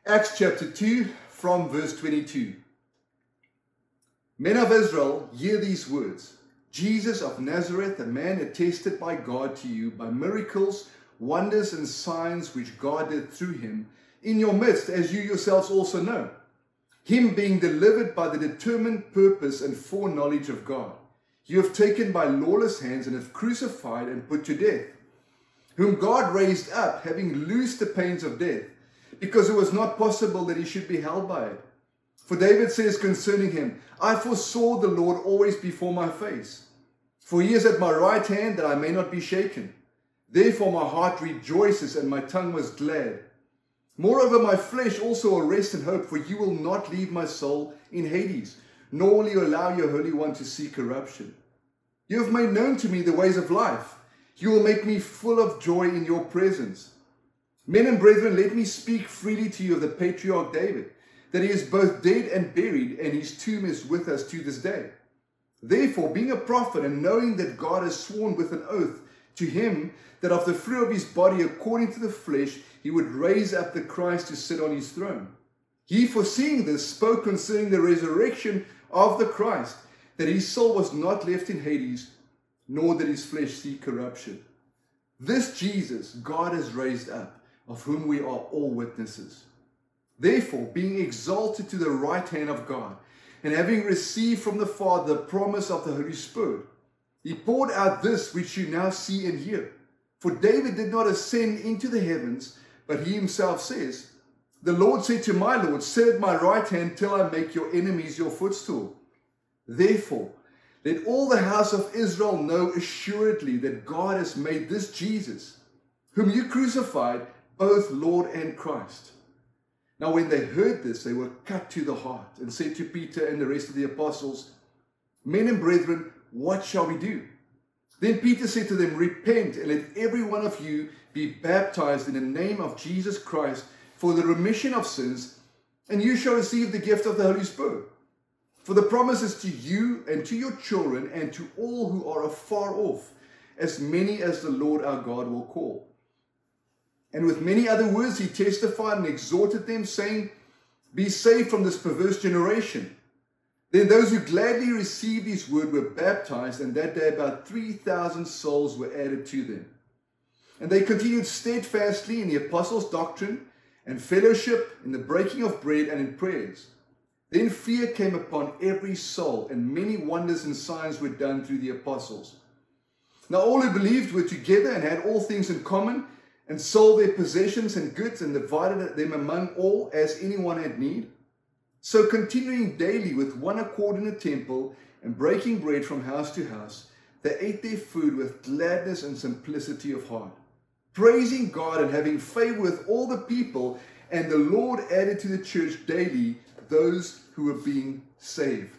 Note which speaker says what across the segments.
Speaker 1: Acts chapter 2 from verse 22. Men of Israel, hear these words. Jesus of Nazareth, a man attested by God to you by miracles, wonders and signs which God did through him in your midst, as you yourselves also know. Him being delivered by the determined purpose and foreknowledge of God, you have taken by lawless hands and have crucified and put to death, whom God raised up, having loosed the pains of death, because it was not possible that he should be held by it. For David says concerning him, I foresaw the Lord always before my face. For he is at my right hand, that I may not be shaken. Therefore my heart rejoices, and my tongue was glad. Moreover, my flesh also will rest in hope, for you will not leave my soul in Hades, nor will you allow your Holy One to see corruption. You have made known to me the ways of life. You will make me full of joy in your presence. Men and brethren, let me speak freely to you of the patriarch David, that he is both dead and buried, and his tomb is with us to this day. Therefore, being a prophet, and knowing that God has sworn with an oath to him that of the fruit of his body, according to the flesh, he would raise up the Christ to sit on his throne. He, foreseeing this, spoke concerning the resurrection of the Christ, that his soul was not left in Hades, nor did his flesh see corruption. This Jesus God has raised up, of whom we are all witnesses. Therefore, being exalted to the right hand of God, and having received from the Father the promise of the Holy Spirit, he poured out this which you now see and hear. For David did not ascend into the heavens, but he himself says, the Lord said to my Lord, sit at my right hand till I make your enemies your footstool. Therefore, let all the house of Israel know assuredly that God has made this Jesus, whom you crucified, both Lord and Christ. Now when they heard this, they were cut to the heart, and said to Peter and the rest of the apostles, Men and brethren, what shall we do? Then Peter said to them, Repent, and let every one of you be baptized in the name of Jesus Christ for the remission of sins, and you shall receive the gift of the Holy Spirit. For the promise is to you and to your children and to all who are afar off, as many as the Lord our God will call. And with many other words he testified and exhorted them, saying, Be saved from this perverse generation. Then those who gladly received his word were baptized, and that day about 3,000 souls were added to them. And they continued steadfastly in the apostles' doctrine and fellowship, in the breaking of bread and in prayers. Then fear came upon every soul, and many wonders and signs were done through the apostles. Now all who believed were together and had all things in common, and sold their possessions and goods, and divided them among all as anyone had need. So continuing daily with one accord in the temple, and breaking bread from house to house, they ate their food with gladness and simplicity of heart, praising God and having favor with all the people, and the Lord added to the church daily those who were being saved.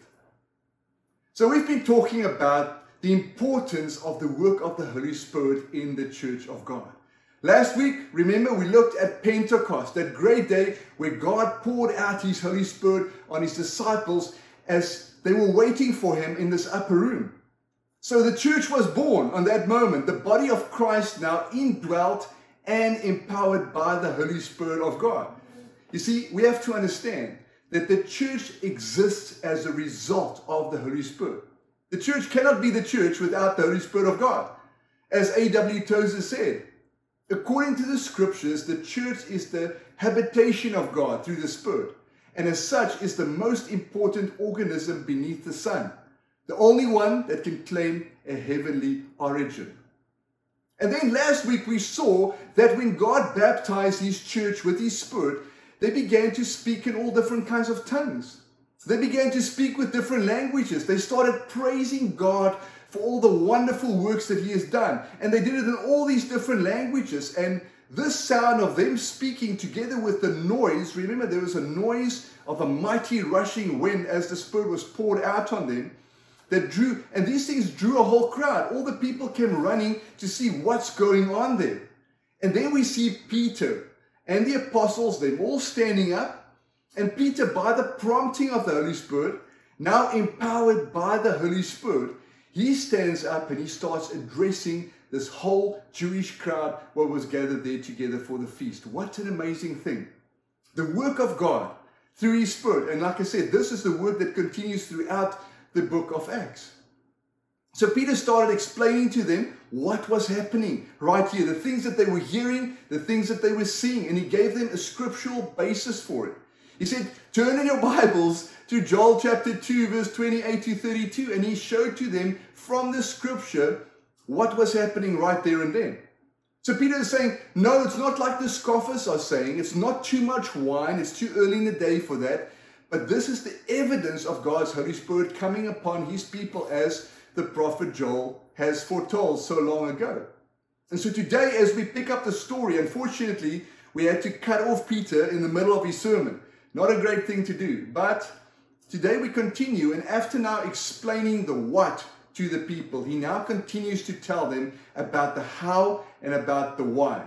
Speaker 1: So we've been talking about the importance of the work of the Holy Spirit in the church of God. Last week, remember, we looked at Pentecost, that great day where God poured out his Holy Spirit on his disciples as they were waiting for him in this upper room. So the church was born on that moment, the body of Christ now indwelt and empowered by the Holy Spirit of God. You see, we have to understand that the church exists as a result of the Holy Spirit. The church cannot be the church without the Holy Spirit of God. As A.W. Tozer said, according to the scriptures, the church is the habitation of God through the Spirit, and as such is the most important organism beneath the sun, the only one that can claim a heavenly origin. And then last week we saw that when God baptized his church with his Spirit, they began to speak in all different kinds of tongues. They began to speak with different languages. They started praising God for all the wonderful works that he has done. And they did it in all these different languages. And this sound of them speaking together with the noise, remember there was a noise of a mighty rushing wind as the Spirit was poured out on them, that drew, and these things drew a whole crowd. All the people came running to see what's going on there. And then we see Peter and the apostles, them all standing up. And Peter, by the prompting of the Holy Spirit, now empowered by the Holy Spirit, he stands up and he starts addressing this whole Jewish crowd what was gathered there together for the feast. What an amazing thing. The work of God through His Spirit. And like I said, this is the work that continues throughout the book of Acts. So Peter started explaining to them what was happening right here, the things that they were hearing, the things that they were seeing, and he gave them a scriptural basis for it. He said, turn in your Bibles to Joel chapter 2, verse 28 to 32, and he showed to them from the scripture what was happening right there and then. So Peter is saying, no, it's not like the scoffers are saying, it's not too much wine, it's too early in the day for that, but this is the evidence of God's Holy Spirit coming upon His people as the prophet Joel has foretold so long ago. And so today, as we pick up the story, unfortunately, we had to cut off Peter in the middle of his sermon. Not a great thing to do. But today we continue, and after now explaining the what to the people, he now continues to tell them about the how and about the why.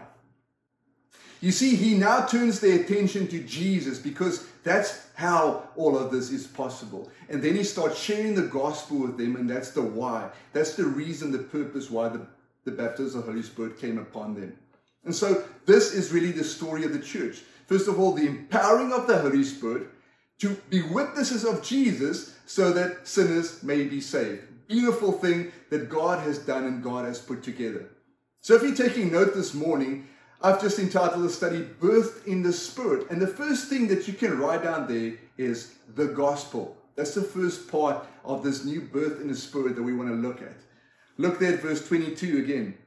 Speaker 1: You see, he now turns their attention to Jesus because that's how all of this is possible. And then he starts sharing the gospel with them, and that's the why. That's the reason, the purpose why the baptism of the Holy Spirit came upon them. And so this is really the story of the church. First of all, the empowering of the Holy Spirit to be witnesses of Jesus so that sinners may be saved. Beautiful thing that God has done and God has put together. So if you're taking note this morning, I've just entitled the study, Birthed in the Spirit. And the first thing that you can write down there is the gospel. That's the first part of this new birth in the Spirit that we want to look at. Look there at verse 22 again.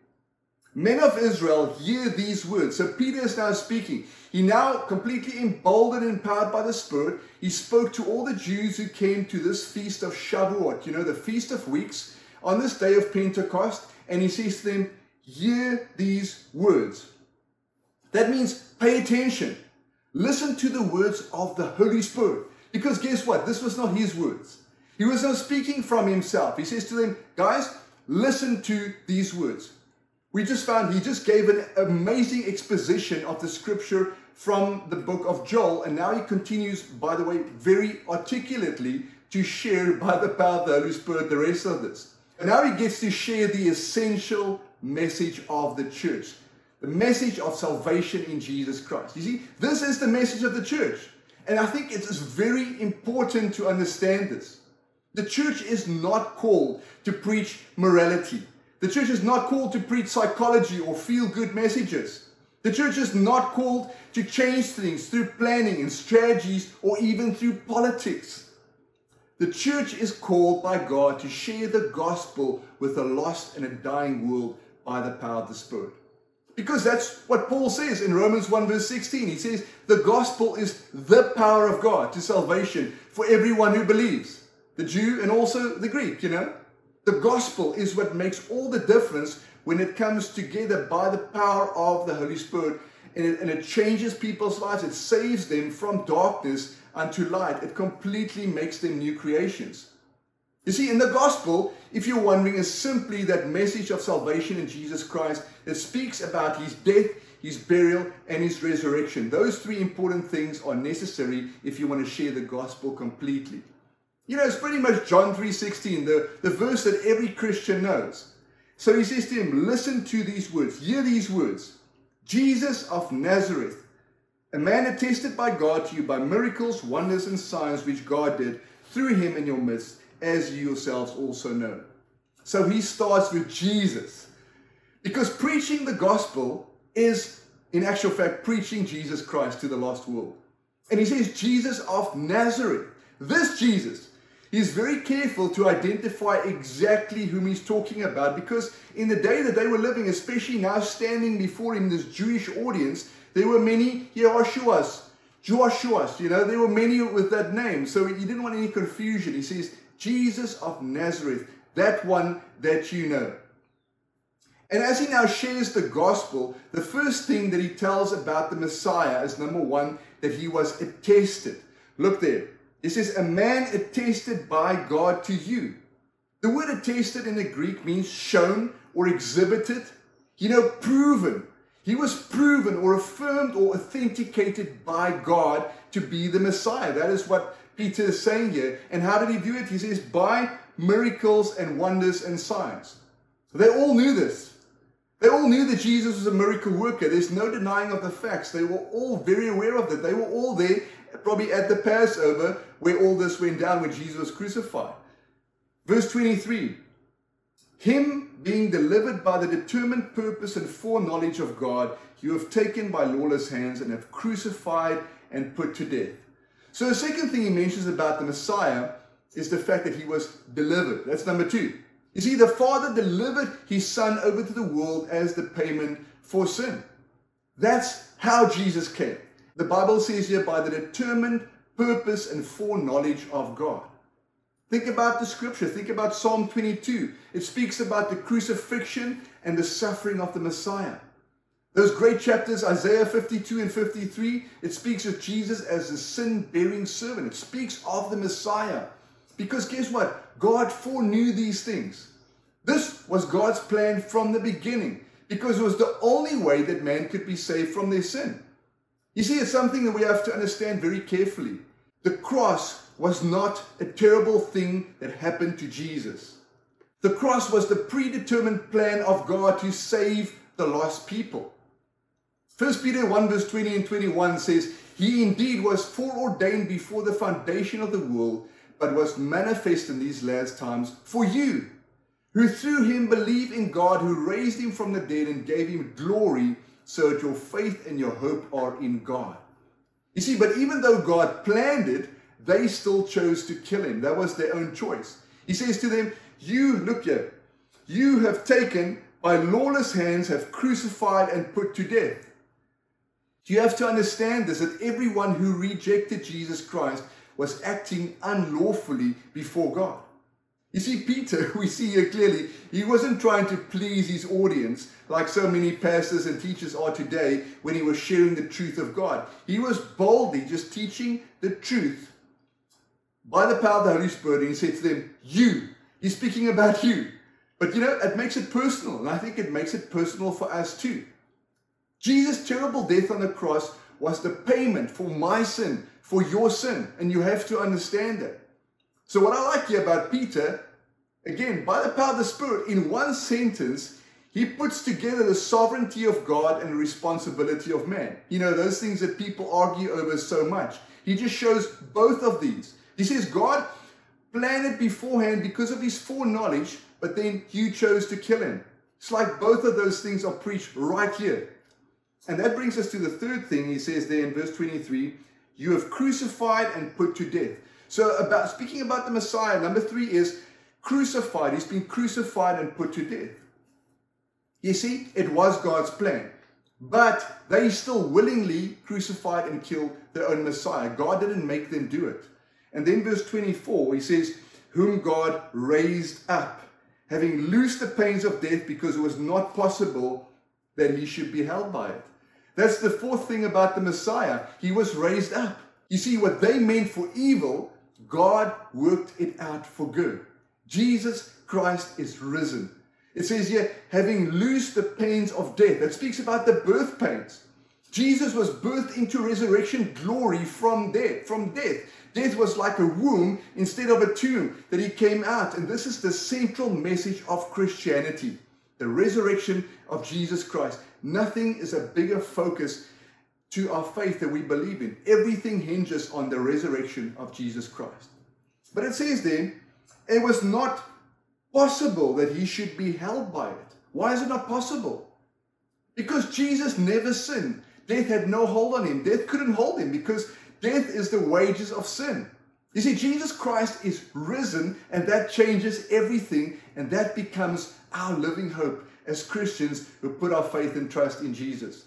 Speaker 1: Men of Israel, hear these words. So Peter is now speaking. He now, completely emboldened and empowered by the Spirit, he spoke to all the Jews who came to this feast of Shavuot, the Feast of Weeks, on this day of Pentecost. And he says to them, hear these words. That means pay attention. Listen to the words of the Holy Spirit. Because guess what? This was not his words. He was not speaking from himself. He says to them, guys, listen to these words. We just found he just gave an amazing exposition of the scripture from the book of Joel. And now he continues, by the way, very articulately to share by the power of the Holy Spirit the rest of this. And now he gets to share the essential message of the church. The message of salvation in Jesus Christ. You see, this is the message of the church. And I think it is very important to understand this. The church is not called to preach morality. The church is not called to preach psychology or feel-good messages. The church is not called to change things through planning and strategies or even through politics. The church is called by God to share the gospel with a lost and a dying world by the power of the Spirit. Because that's what Paul says in Romans 1 verse 16. He says, the gospel is the power of God to salvation for everyone who believes. The Jew and also the Greek, The gospel is what makes all the difference when it comes together by the power of the Holy Spirit. And it changes people's lives. It saves them from darkness unto light. It completely makes them new creations. You see, in the gospel, if you're wondering, is simply that message of salvation in Jesus Christ that speaks about His death, His burial, and His resurrection. Those three important things are necessary if you want to share the gospel completely. It's pretty much John 3:16, the verse that every Christian knows. So he says to him, listen to these words, hear these words. Jesus of Nazareth, a man attested by God to you by miracles, wonders, and signs which God did through Him in your midst, as you yourselves also know. So he starts with Jesus. Because preaching the gospel is, in actual fact, preaching Jesus Christ to the lost world. And he says, Jesus of Nazareth. This Jesus. He's very careful to identify exactly whom he's talking about, because in the day that they were living, especially now standing before him, this Jewish audience, there were many Joshuas. There were many with that name. So he didn't want any confusion. He says, Jesus of Nazareth, that one that you know. And as he now shares the gospel, the first thing that he tells about the Messiah is, number one, that he was attested. Look there. He says, a man attested by God to you. The word attested in the Greek means shown or exhibited, proven. He was proven or affirmed or authenticated by God to be the Messiah. That is what Peter is saying here. And how did he do it? He says, by miracles and wonders and signs. They all knew this. They all knew that Jesus was a miracle worker. There's no denying of the facts. They were all very aware of that. They were all there, probably at the Passover, where all this went down when Jesus was crucified. Verse 23, him being delivered by the determined purpose and foreknowledge of God, you have taken by lawless hands and have crucified and put to death. So the second thing he mentions about the Messiah is the fact that he was delivered. That's number 2. You see, the Father delivered his Son over to the world as the payment for sin. That's how Jesus came. The Bible says here, by the determined purpose and foreknowledge of God. Think about the scripture. Think about Psalm 22. It speaks about the crucifixion and the suffering of the Messiah. Those great chapters, Isaiah 52 and 53, it speaks of Jesus as the sin-bearing servant. It speaks of the Messiah. Because guess what? God foreknew these things. This was God's plan from the beginning, because it was the only way that man could be saved from their sin. You see, it's something that we have to understand very carefully. The cross was not a terrible thing that happened to Jesus. The cross was the predetermined plan of God to save the lost people. 1 Peter 1 verse 20 and 21 says, he indeed was foreordained before the foundation of the world, but was manifest in these last times for you, who through him believe in God, who raised him from the dead and gave him glory, so that your faith and your hope are in God. You see, but even though God planned it, they still chose to kill him. That was their own choice. He says to them, you, look here, you have taken by lawless hands, have crucified and put to death. You have to understand this, that everyone who rejected Jesus Christ was acting unlawfully before God. You see, Peter, we see here clearly, he wasn't trying to please his audience like so many pastors and teachers are today when he was sharing the truth of God. He was boldly just teaching the truth by the power of the Holy Spirit, and he said to them, you. He's speaking about you. But you know, it makes it personal, and I think it makes it personal for us too. Jesus' terrible death on the cross was the payment for my sin, for your sin, and you have to understand that. So what I like here about Peter, again, by the power of the Spirit, in one sentence, he puts together the sovereignty of God and the responsibility of man. You know, those things that people argue over so much. He just shows both of these. He says God planned it beforehand because of his foreknowledge, but then you chose to kill him. It's like both of those things are preached right here. And that brings us to the third thing he says there in verse 23, you have crucified and put to death. So speaking about the Messiah, number 3 is crucified. He's been crucified and put to death. You see, it was God's plan. But they still willingly crucified and killed their own Messiah. God didn't make them do it. And then verse 24, he says, whom God raised up, having loosed the pains of death, because it was not possible that he should be held by it. That's the fourth thing about the Messiah. He was raised up. You see, what they meant for evil, God worked it out for good. Jesus Christ is risen. It says here, having loosed the pains of death. That speaks about the birth pains. Jesus was birthed into resurrection glory from death. Death was like a womb instead of a tomb that he came out. And this is the central message of Christianity. The resurrection of Jesus Christ. Nothing is a bigger focus to our faith that we believe in. Everything hinges on the resurrection of Jesus Christ. But it says then, it was not possible that he should be held by it. Why is it not possible? Because Jesus never sinned. Death had no hold on him. Death couldn't hold him because death is the wages of sin. You see, Jesus Christ is risen, and that changes everything, and that becomes our living hope as Christians who put our faith and trust in Jesus.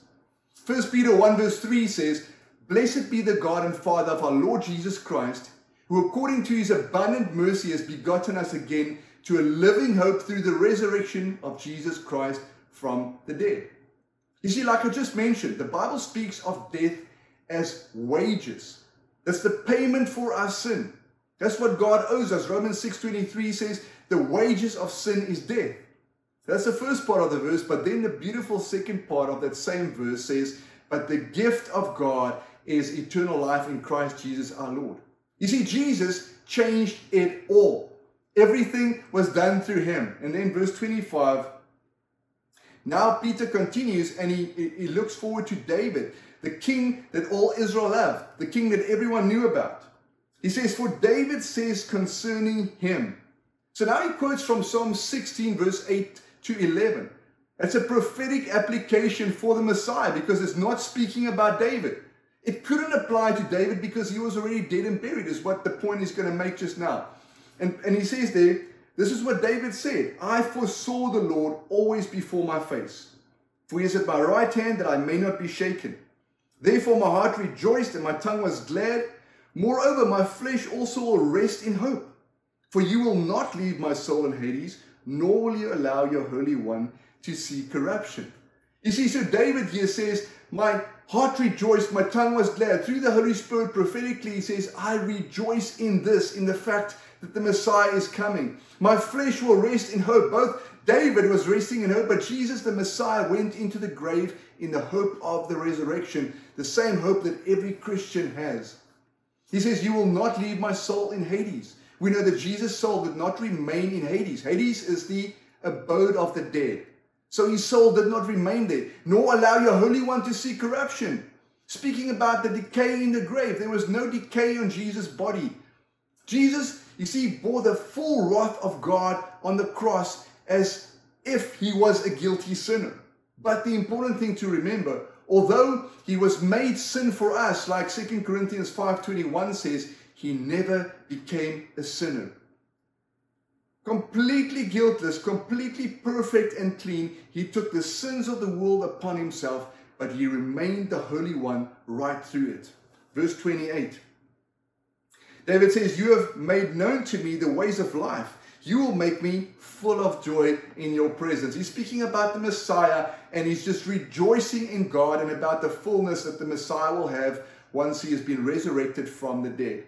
Speaker 1: 1 Peter 1 verse 3 says, blessed be the God and Father of our Lord Jesus Christ, who according to his abundant mercy has begotten us again to a living hope through the resurrection of Jesus Christ from the dead. You see, like I just mentioned, the Bible speaks of death as wages. That's the payment for our sin. That's what God owes us. Romans 6:23 says, the wages of sin is death. That's the first part of the verse, but then the beautiful second part of that same verse says, but the gift of God is eternal life in Christ Jesus our Lord. You see, Jesus changed it all. Everything was done through him. And then verse 25, Now Peter continues and he looks forward to David, the king that all Israel loved, the king that everyone knew about. He says, for David says concerning him. So now he quotes from Psalm 16 verse 8 to 11. It's a prophetic application for the Messiah because it's not speaking about David. It couldn't apply to David because he was already dead and buried, is what the point is going to make just now. And he says there, this is what David said, I foresaw the Lord always before my face. For he is at my right hand that I may not be shaken. Therefore my heart rejoiced and my tongue was glad. Moreover, my flesh also will rest in hope. For you will not leave my soul in Hades, nor will you allow your Holy One to see corruption. You see, so David here says, my heart rejoiced, my tongue was glad. Through the Holy Spirit prophetically, he says, I rejoice in this, in the fact that the Messiah is coming. My flesh will rest in hope. Both David was resting in hope, but Jesus, the Messiah, went into the grave in the hope of the resurrection, the same hope that every Christian has. He says, you will not leave my soul in Hades. We know that Jesus' soul did not remain in Hades. Hades is the abode of the dead. So his soul did not remain there, nor allow your Holy One to see corruption. Speaking about the decay in the grave, there was no decay on Jesus' body. Jesus, you see, bore the full wrath of God on the cross as if he was a guilty sinner. But the important thing to remember, although he was made sin for us, like 2 Corinthians 5:21 says, he never became a sinner. Completely guiltless, completely perfect and clean, he took the sins of the world upon himself, but he remained the Holy One right through it. Verse 28. David says, you have made known to me the ways of life. You will make me full of joy in your presence. He's speaking about the Messiah, and he's just rejoicing in God and about the fullness that the Messiah will have once he has been resurrected from the dead.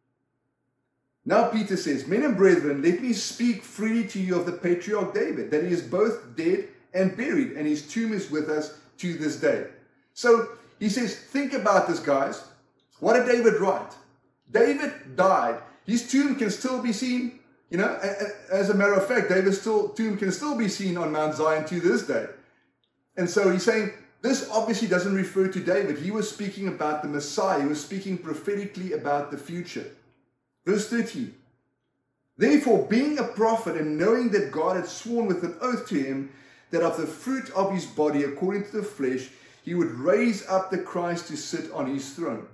Speaker 1: Now Peter says, men and brethren, let me speak freely to you of the patriarch David, that he is both dead and buried, and his tomb is with us to this day. So he says, think about this, guys. What did David write? David died. His tomb can still be seen. You know, as a matter of fact, David's tomb can still be seen on Mount Zion to this day. And so he's saying, this obviously doesn't refer to David. He was speaking about the Messiah. He was speaking prophetically about the future. Verse 13. Therefore, being a prophet and knowing that God had sworn with an oath to him that of the fruit of his body, according to the flesh, he would raise up the Christ to sit on his throne.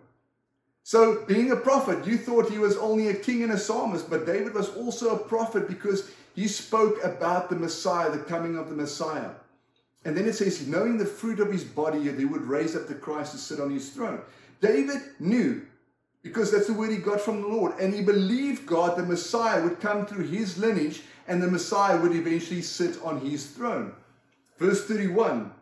Speaker 1: So, being a prophet, you thought he was only a king and a psalmist, but David was also a prophet because he spoke about the Messiah, the coming of the Messiah. And then it says, knowing the fruit of his body, he would raise up the Christ to sit on his throne. David knew, because that's the word he got from the Lord, and he believed God, the Messiah would come through his lineage, and the Messiah would eventually sit on his throne. Verse 31,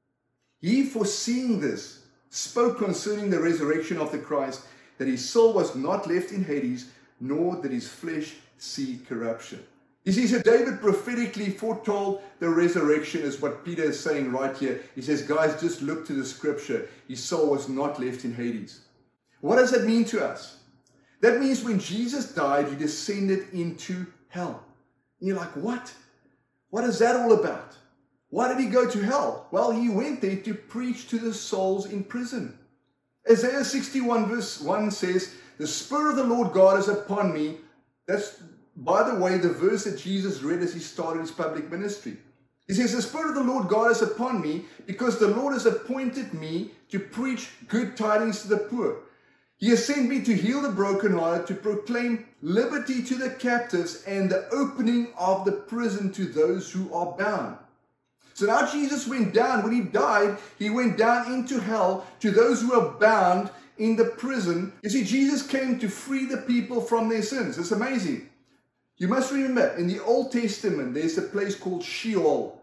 Speaker 1: he, foreseeing this, spoke concerning the resurrection of the Christ, that his soul was not left in Hades, nor did his flesh see corruption. You see, so David prophetically foretold the resurrection, is what Peter is saying right here. He says, guys, just look to the scripture. His soul was not left in Hades. What does that mean to us? That means when Jesus died, he descended into hell. And you're like, what? What is that all about? Why did he go to hell? Well, he went there to preach to the souls in prison. Isaiah 61 verse 1 says, the Spirit of the Lord God is upon me. That's, by the way, the verse that Jesus read as he started his public ministry. He says, the Spirit of the Lord God is upon me because the Lord has appointed me to preach good tidings to the poor. He has sent me to heal the brokenhearted, to proclaim liberty to the captives and the opening of the prison to those who are bound. So now Jesus went down. When he died, he went down into hell to those who are bound in the prison. You see, Jesus came to free the people from their sins. It's amazing. You must remember, in the Old Testament, there's a place called Sheol.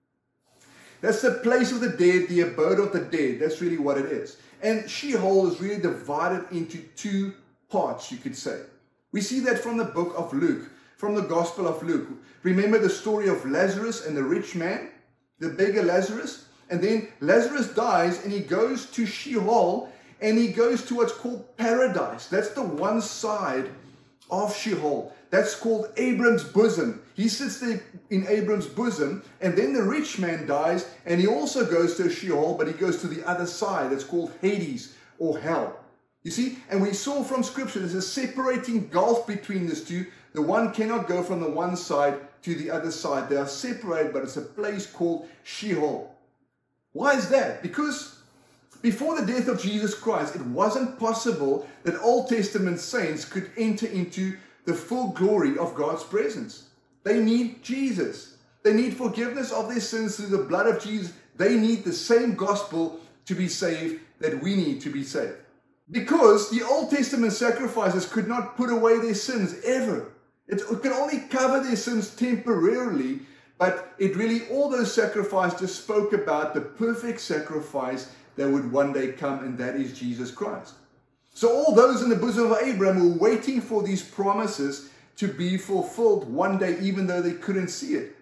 Speaker 1: That's the place of the dead, the abode of the dead. That's really what it is. And Sheol is really divided into two parts, you could say. We see that from the book of Luke, from the Gospel of Luke. Remember the story of Lazarus and the rich man, the beggar Lazarus? And then Lazarus dies and he goes to Sheol and he goes to what's called paradise. That's the one side of Sheol. That's called Abram's bosom. He sits there in Abram's bosom, and then the rich man dies, and he also goes to Sheol, but he goes to the other side. That's called Hades or hell. You see, and we saw from Scripture there's a separating gulf between these two. The one cannot go from the one side to the other side. They are separated, but it's a place called Sheol. Why is that? Because before the death of Jesus Christ, it wasn't possible that Old Testament saints could enter into the full glory of God's presence. They need Jesus. They need forgiveness of their sins through the blood of Jesus. They need the same gospel to be saved that we need to be saved. Because the Old Testament sacrifices could not put away their sins ever. It could only cover their sins temporarily, but it really, all those sacrifices just spoke about the perfect sacrifice that would one day come, and that is Jesus Christ. So all those in the bosom of Abraham were waiting for these promises to be fulfilled one day, even though they couldn't see it.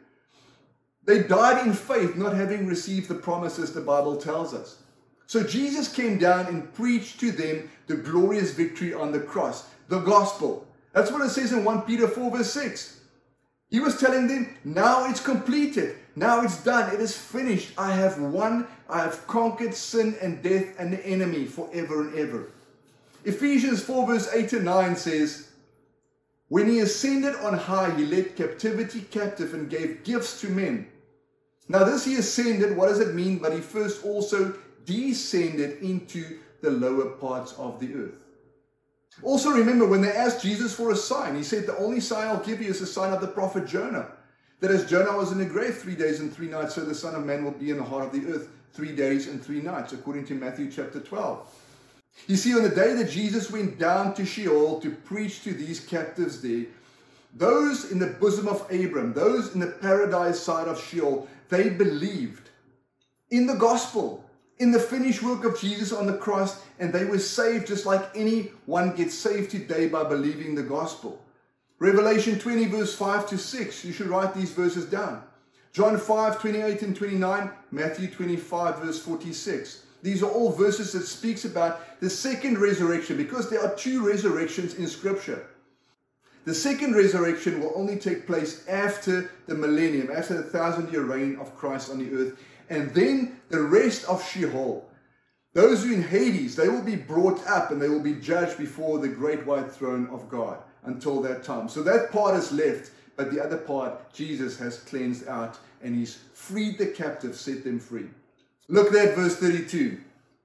Speaker 1: They died in faith, not having received the promises the Bible tells us. So Jesus came down and preached to them the glorious victory on the cross, the gospel. That's what it says in 1 Peter 4 verse 6. He was telling them, now it's completed. Now it's done. It is finished. I have won. I have conquered sin and death and the enemy forever and ever. Ephesians 4 verse 8 and 9 says, when he ascended on high, he led captivity captive and gave gifts to men. Now this he ascended, what does it mean? But he first also descended into the lower parts of the earth. Also remember, when they asked Jesus for a sign, he said, the only sign I'll give you is the sign of the prophet Jonah. That as Jonah was in the grave 3 days and 3 nights, so the Son of Man will be in the heart of the earth 3 days and 3 nights, according to Matthew chapter 12. You see, on the day that Jesus went down to Sheol to preach to these captives there, those in the bosom of Abram, those in the paradise side of Sheol, they believed in the gospel, in the finished work of Jesus on the cross, and they were saved just like anyone gets saved today by believing the gospel. Revelation 20 verse 5 to 6, you should write these verses down. John 5, 28 and 29, Matthew 25 verse 46. These are all verses that speaks about the second resurrection, because there are 2 resurrections in Scripture. The second resurrection will only take place after the millennium, after the 1,000-year reign of Christ on the earth. And then the rest of Sheol, those who are in Hades, they will be brought up and they will be judged before the great white throne of God until that time. So that part is left, but the other part Jesus has cleansed out, and he's freed the captives, set them free. Look at verse 32.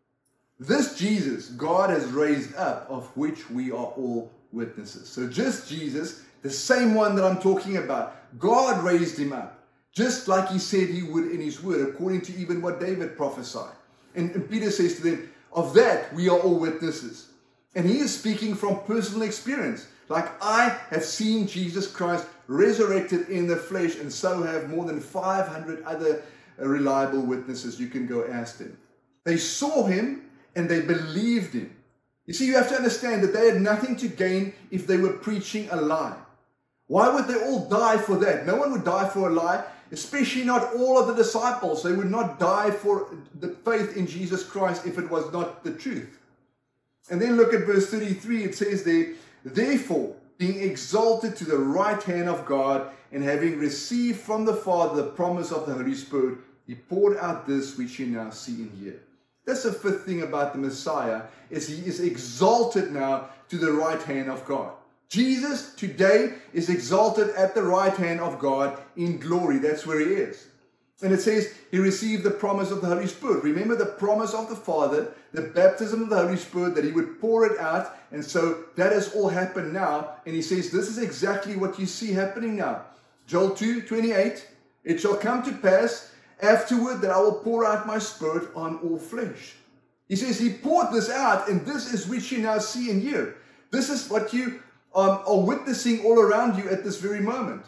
Speaker 1: This Jesus God has raised up, of which we are all witnesses. So just Jesus, the same one that I'm talking about, God raised him up, just like he said he would in his word, according to even what David prophesied. And Peter says to them, of that we are all witnesses. And he is speaking from personal experience. Like, I have seen Jesus Christ resurrected in the flesh, and so have more than 500 other reliable witnesses. You can go ask them. They saw him and they believed him. You see, you have to understand that they had nothing to gain if they were preaching a lie. Why would they all die for that? No one would die for a lie, especially not all of the disciples. They would not die for the faith in Jesus Christ if it was not the truth. And then look at verse 33. It says there, therefore, being exalted to the right hand of God, and having received from the Father the promise of the Holy Spirit, he poured out this which you now see and hear. That's the fifth thing about the Messiah, is he is exalted now to the right hand of God. Jesus today is exalted at the right hand of God in glory. That's where he is. And it says he received the promise of the Holy Spirit. Remember the promise of the Father, the baptism of the Holy Spirit, that he would pour it out. And so that has all happened now. And he says this is exactly what you see happening now. Joel 2:28, it shall come to pass afterward that I will pour out my Spirit on all flesh. He says he poured this out, and this is which you now see and hear. This is what you are witnessing all around you at this very moment.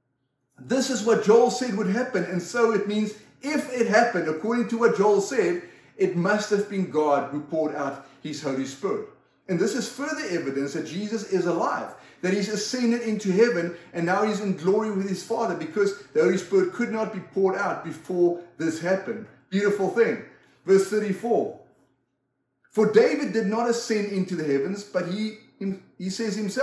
Speaker 1: This is what Joel said would happen, and so it means if it happened according to what Joel said, it must have been God who poured out his Holy Spirit. And this is further evidence that Jesus is alive, that he's ascended into heaven, and now he's in glory with his Father, because the Holy Spirit could not be poured out before this happened. Beautiful thing. Verse 34. For David did not ascend into the heavens, but he says himself,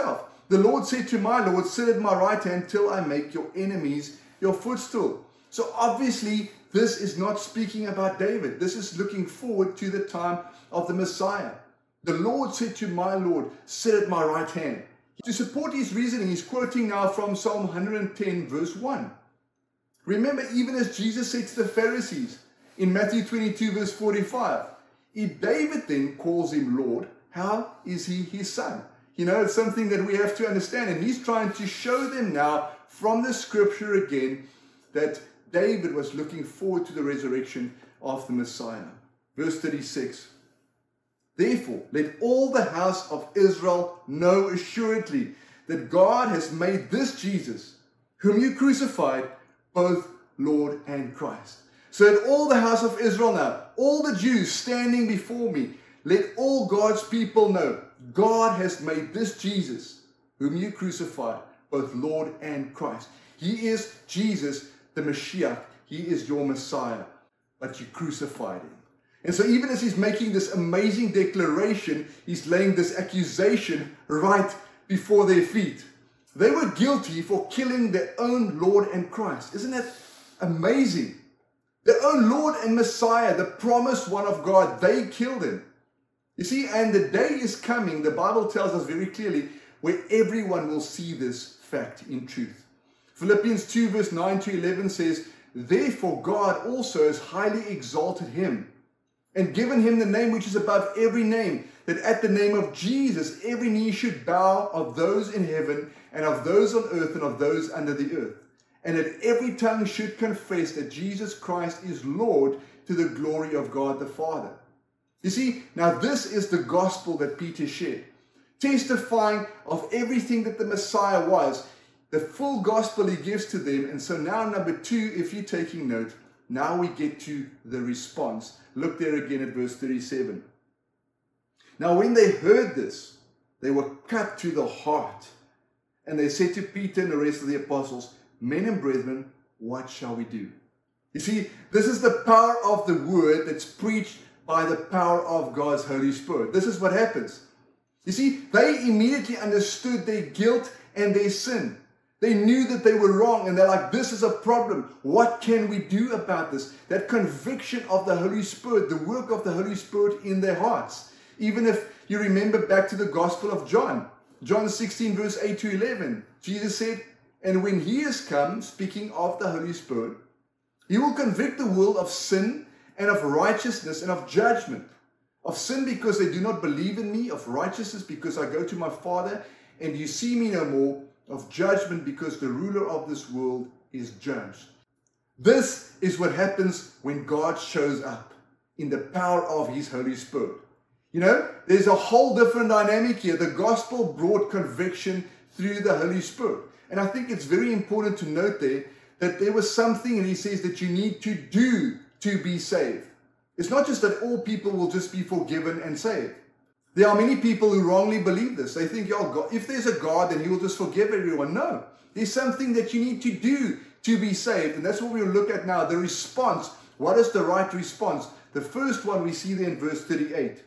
Speaker 1: The Lord said to my Lord, sit at my right hand till I make your enemies your footstool. So obviously, this is not speaking about David. This is looking forward to the time of the Messiah. The Lord said to my Lord, sit at my right hand. To support his reasoning, he's quoting now from Psalm 110 verse 1. Remember, even as Jesus said to the Pharisees in Matthew 22 verse 45, if David then calls him Lord, how is he his son? It's something that we have to understand. And he's trying to show them now from the scripture again that David was looking forward to the resurrection of the Messiah. Verse 36. Therefore, let all the house of Israel know assuredly that God has made this Jesus, whom you crucified, both Lord and Christ. So let all the house of Israel know, all the Jews standing before me, let all God's people know, God has made this Jesus, whom you crucified, both Lord and Christ. He is Jesus, the Mashiach. He is your Messiah, but you crucified him. And so even as he's making this amazing declaration, he's laying this accusation right before their feet. They were guilty for killing their own Lord and Christ. Isn't that amazing? Their own Lord and Messiah, the promised one of God, they killed him. You see, and the day is coming, the Bible tells us very clearly, where everyone will see this fact in truth. Philippians 2 verse 9 to 11 says, therefore God also has highly exalted him and given him the name which is above every name, that at the name of Jesus every knee should bow, of those in heaven and of those on earth and of those under the earth, and that every tongue should confess that Jesus Christ is Lord, to the glory of God the Father. You see, now this is the gospel that Peter shared, testifying of everything that the Messiah was, the full gospel he gives to them. And so now number 2, if you're taking note, now we get to the response. Look there again at verse 37. Now when they heard this, they were cut to the heart, and they said to Peter and the rest of the apostles, men and brethren, what shall we do? You see, this is the power of the word that's preached by the power of God's Holy Spirit. This is what happens. You see, they immediately understood their guilt and their sin. They knew that they were wrong, and they're like, this is a problem. What can we do about this? That conviction of the Holy Spirit, the work of the Holy Spirit in their hearts. Even if you remember back to the Gospel of John, John 16 verse 8 to 11, Jesus said, and when he is come, speaking of the Holy Spirit, he will convict the world of sin and of righteousness and of judgment. Of sin because they do not believe in me, of righteousness because I go to my Father and you see me no more, of judgment because the ruler of this world is judged. This is what happens when God shows up in the power of his Holy Spirit. There's a whole different dynamic here. The gospel brought conviction through the Holy Spirit. And I think it's very important to note there that there was something, and he says, that you need to do to be saved. It's not just that all people will just be forgiven and saved. There are many people who wrongly believe this. They think, God, if there's a God, then he will just forgive everyone. No, there's something that you need to do to be saved. And that's what we'll look at now, the response. What is the right response? The first one we see there in verse 38.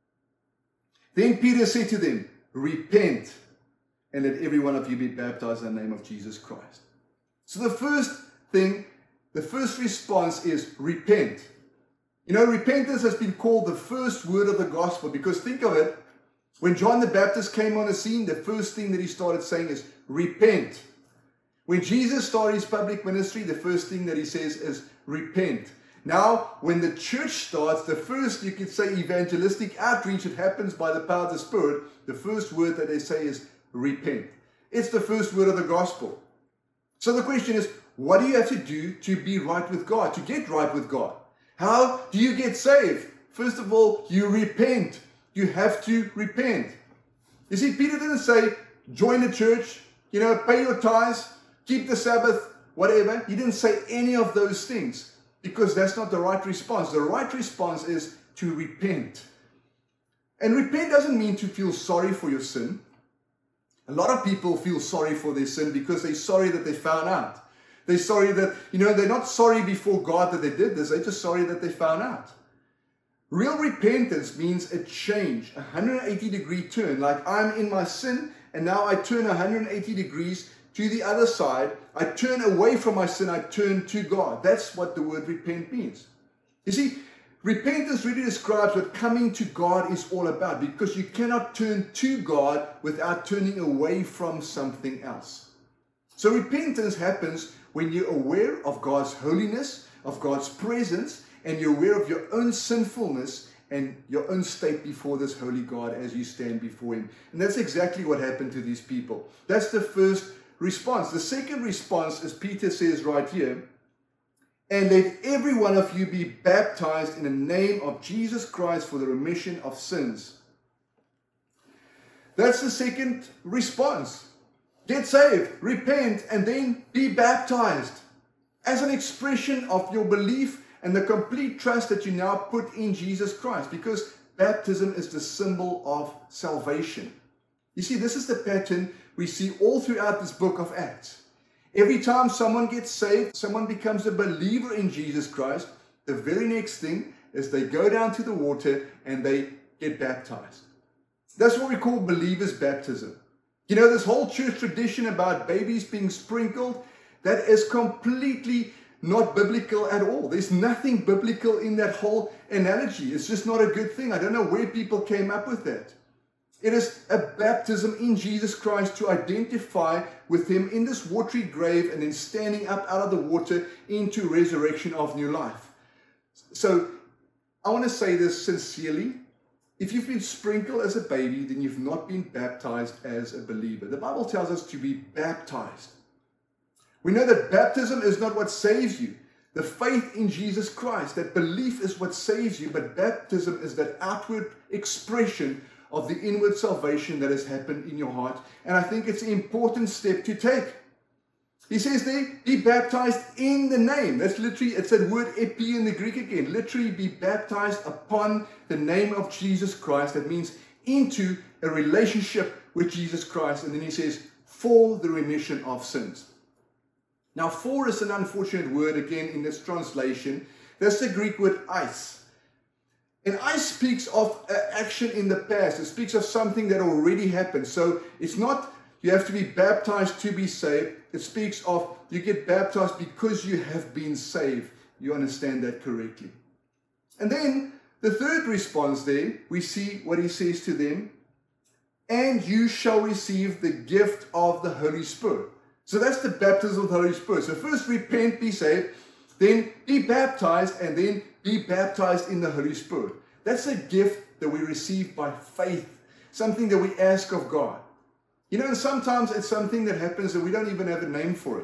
Speaker 1: Then Peter said to them, repent, and let every one of you be baptized in the name of Jesus Christ. So the first thing, the first response is repent. Repentance has been called the first word of the gospel, because think of it, when John the Baptist came on the scene, the first thing that he started saying is repent. When Jesus started his public ministry, the first thing that he says is repent. Now, when the church starts, the first, you could say, evangelistic outreach that happens by the power of the Spirit, the first word that they say is repent. It's the first word of the gospel. So the question is, what do you have to do to be right with God, to get right with God? How do you get saved? First of all, you repent. You have to repent. You see, Peter didn't say, join the church, pay your tithes, keep the Sabbath, whatever. He didn't say any of those things, because that's not the right response. The right response is to repent. And repent doesn't mean to feel sorry for your sin. A lot of people feel sorry for their sin because they're sorry that they found out. They're sorry that, they're not sorry before God that they did this. They're just sorry that they found out. Real repentance means a change, a 180-degree turn. Like, I'm in my sin and now I turn 180 degrees to the other side. I turn away from my sin, I turn to God. That's what the word repent means. You see, repentance really describes what coming to God is all about, because you cannot turn to God without turning away from something else. So repentance happens when you're aware of God's holiness, of God's presence, and you're aware of your own sinfulness and your own state before this holy God as you stand before Him. And that's exactly what happened to these people. That's the first response. The second response, as Peter says right here, and let every one of you be baptized in the name of Jesus Christ for the remission of sins. That's the second response. Get saved, repent, and then be baptized as an expression of your belief and the complete trust that you now put in Jesus Christ, because baptism is the symbol of salvation. You see, this is the pattern we see all throughout this book of Acts. Every time someone gets saved, someone becomes a believer in Jesus Christ, the very next thing is they go down to the water and they get baptized. That's what we call believers' baptism. You know, this whole church tradition about babies being sprinkled, that is completely not biblical at all. There's nothing biblical in that whole analogy. It's just not a good thing. I don't know where people came up with that. It is a baptism in Jesus Christ to identify with Him in this watery grave and then standing up out of the water into resurrection of new life. So I want to say this sincerely. If you've been sprinkled as a baby, then you've not been baptized as a believer. The Bible tells us to be baptized. We know that baptism is not what saves you. The faith in Jesus Christ, that belief is what saves you, but baptism is that outward expression of the inward salvation that has happened in your heart. And I think it's an important step to take. He says there, be baptized in the name. That's literally, it's that word epi in the Greek again. Literally be baptized upon the name of Jesus Christ. That means into a relationship with Jesus Christ. And then he says, for the remission of sins. Now, for is an unfortunate word again in this translation. That's the Greek word eis. And eis speaks of action in the past. It speaks of something that already happened. So it's not you have to be baptized to be saved. It speaks of you get baptized because you have been saved. You understand that correctly. And then the third response there, we see what he says to them. And you shall receive the gift of the Holy Spirit. So that's the baptism of the Holy Spirit. So first repent, be saved, then be baptized, and then be baptized in the Holy Spirit. That's a gift that we receive by faith, something that we ask of God. You know, and sometimes it's something that happens that we don't even have a name for it.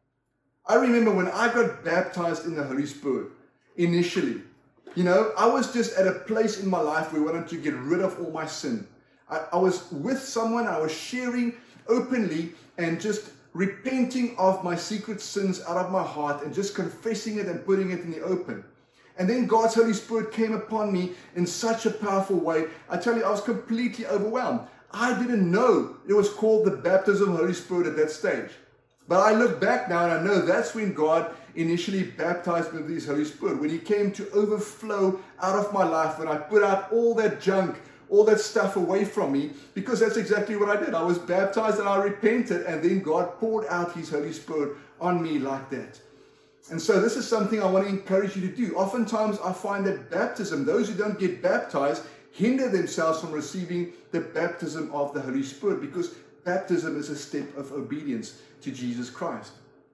Speaker 1: I remember when I got baptized in the Holy Spirit, initially, you know, I was just at a place in my life where I wanted to get rid of all my sin. I was with someone, I was sharing openly and just repenting of my secret sins out of my heart and just confessing it and putting it in the open. And then God's Holy Spirit came upon me in such a powerful way. I tell you, I was completely overwhelmed. I didn't know it was called the baptism of the Holy Spirit at that stage. But I look back now and I know that's when God initially baptized me with His Holy Spirit, when He came to overflow out of my life, when I put out all that junk, all that stuff away from me, because that's exactly what I did. I was baptized and I repented, and then God poured out His Holy Spirit on me like that. And so this is something I want to encourage you to do. Oftentimes I find that baptism, those who don't get baptized, hinder themselves from receiving the baptism of the Holy Spirit, because baptism is a step of obedience to Jesus Christ.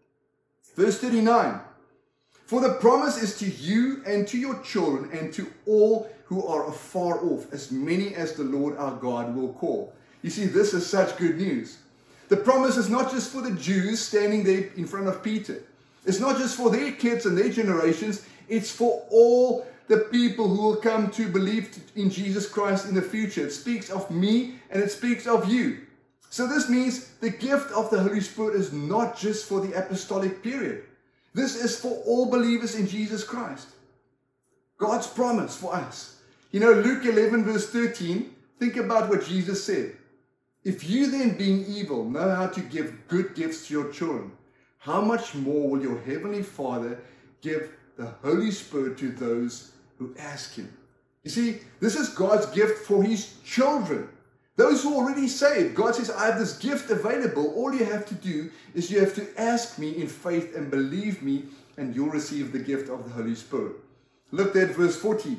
Speaker 1: Verse 39, for the promise is to you and to your children and to all who are afar off, as many as the Lord our God will call. You see, this is such good news. The promise is not just for the Jews standing there in front of Peter. It's not just for their kids and their generations. It's for all the people who will come to believe in Jesus Christ in the future. It speaks of me and it speaks of you. So this means the gift of the Holy Spirit is not just for the apostolic period. This is for all believers in Jesus Christ. God's promise for us. You know, Luke 11 verse 13, think about what Jesus said. If you then, being evil, know how to give good gifts to your children, how much more will your heavenly Father give the Holy Spirit to those who ask Him? You see, this is God's gift for His children. Those who are already saved, God says, I have this gift available. All you have to do is you have to ask me in faith and believe me, and you'll receive the gift of the Holy Spirit. Look at verse 40.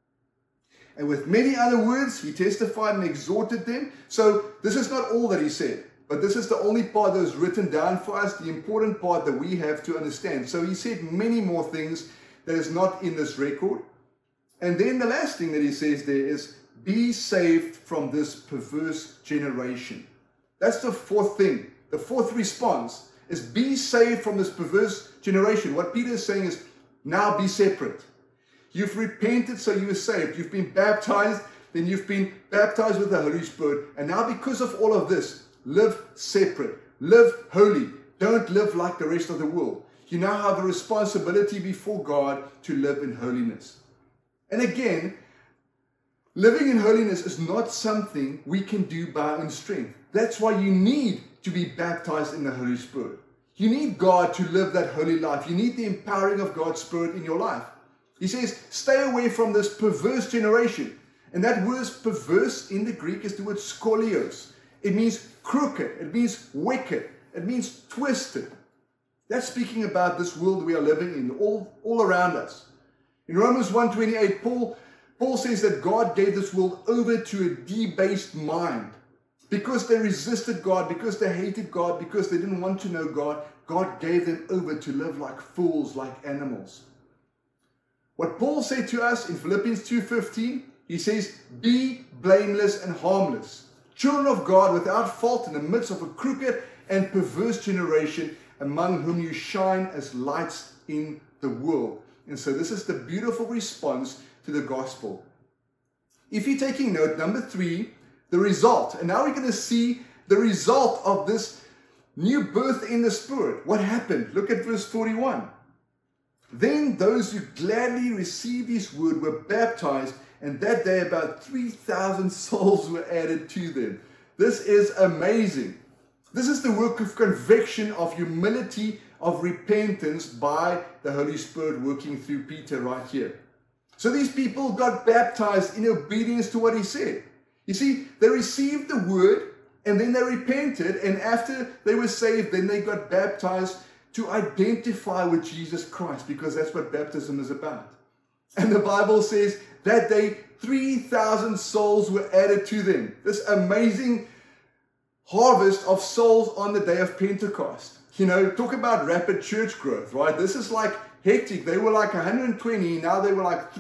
Speaker 1: And with many other words, he testified and exhorted them. So this is not all that he said, but this is the only part that is written down for us, the important part that we have to understand. So he said many more things that is not in this record. And then the last thing that he says there is, be saved from this perverse generation. That's the fourth thing. The fourth response is be saved from this perverse generation. What Peter is saying is, now be separate. You've repented, so you are saved. You've been baptized, then you've been baptized with the Holy Spirit. And now because of all of this, live separate. Live holy. Don't live like the rest of the world. You now have a responsibility before God to live in holiness. And again, living in holiness is not something we can do by our own strength. That's why you need to be baptized in the Holy Spirit. You need God to live that holy life. You need the empowering of God's Spirit in your life. He says, stay away from this perverse generation. And that word perverse in the Greek is the word skolios. It means crooked. It means wicked. It means twisted. That's speaking about this world we are living in, all around us. In Romans 1:28, Paul says that God gave this world over to a debased mind. Because they resisted God, because they hated God, because they didn't want to know God, God gave them over to live like fools, like animals. What Paul said to us in Philippians 2:15, he says, be blameless and harmless, children of God without fault in the midst of a crooked and perverse generation, among whom you shine as lights in the world. And so this is the beautiful response to the gospel. If you're taking note, number 3, the result. And now we're going to see the result of this new birth in the Spirit. What happened? Look at verse 41. Then those who gladly received his word were baptized, and that day about 3,000 souls were added to them. This is amazing. This is the work of conviction, of humility, of repentance by the Holy Spirit working through Peter right here. So these people got baptized in obedience to what he said. You see, they received the word and then they repented, and after they were saved, then they got baptized to identify with Jesus Christ, because that's what baptism is about. And the Bible says that day 3,000 souls were added to them. This amazing harvest of souls on the day of Pentecost. You know, talk about rapid church growth, right? This is like hectic. They were like 120, now they were like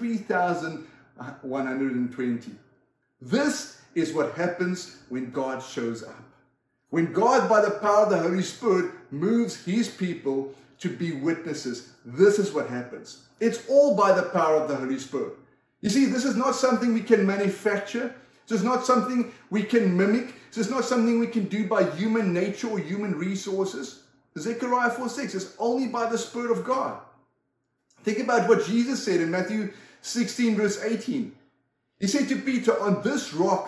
Speaker 1: 3,120. This is what happens when God shows up. When God, by the power of the Holy Spirit, moves his people to be witnesses, this is what happens. It's all by the power of the Holy Spirit. You see, this is not something we can manufacture. This is not something we can mimic. This is not something we can do by human nature or human resources. Zechariah 4:6 is only by the Spirit of God. Think about what Jesus said in Matthew 16 verse 18. He said to Peter, on this rock